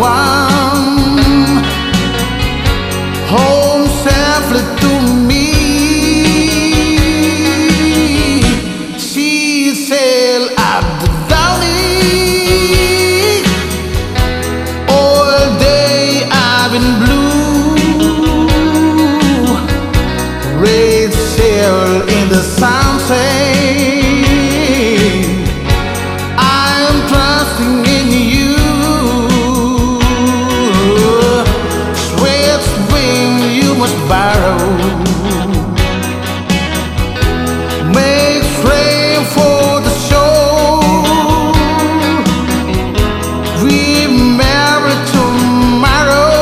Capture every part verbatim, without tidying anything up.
one. Home safely to me. She sailed up the valley. All day I've been blue. Red sail in the sunset. I'm trusting in you. Sweet swing you must borrow. Make rain for the shore. We marry tomorrow,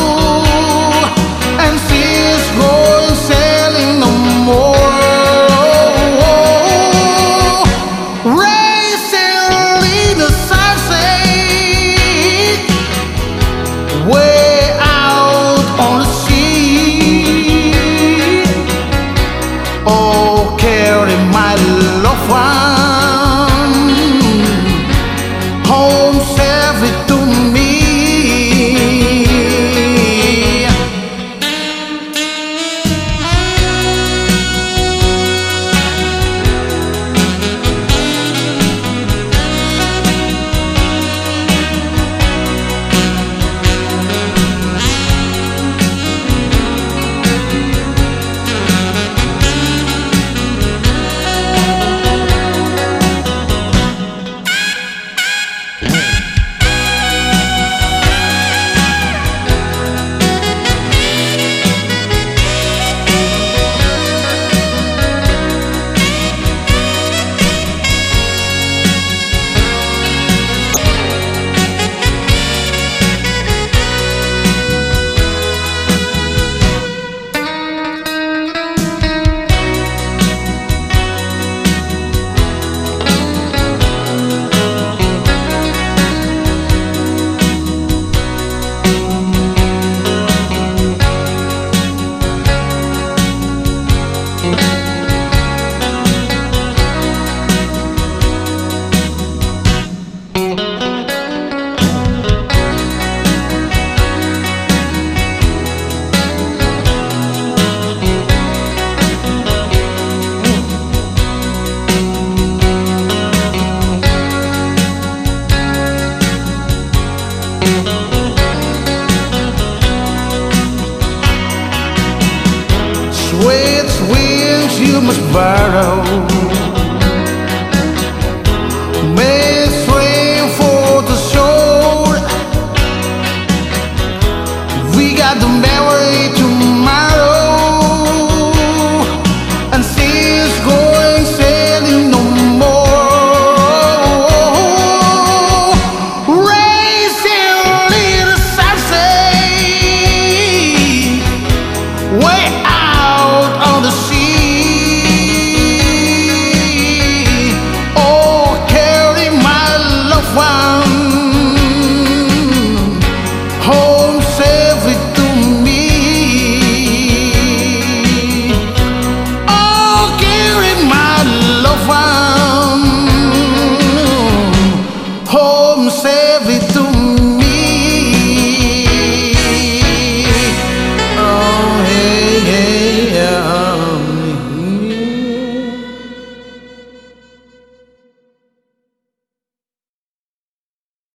and she's going sailing no more. Racing in the sunset, way out on the sea. Oh, carry my loved one home safely to me. Sweet wings you must borrow. Make rain for the shore. We got the memory